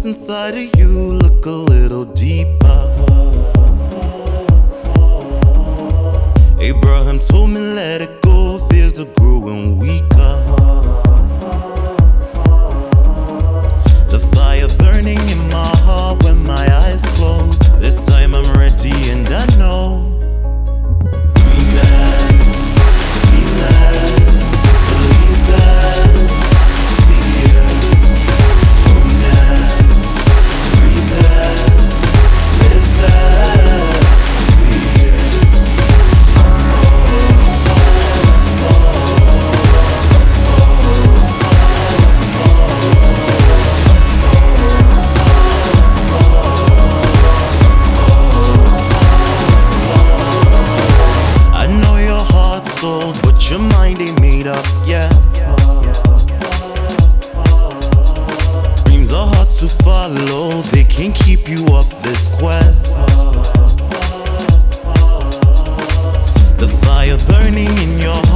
what's inside of you, look a little deeper. Abraham told me let it go, fears are growing weaker. The fire burning in my heart when my eyes close. This time I'm ready and I know. Be mad, believe that, see it. Own that, breathe that, live that, be it. I know your heart's old, but your mind ain't made up yet. Dreams are hard to follow, they can't keep you off this quest. The fire burning in your heart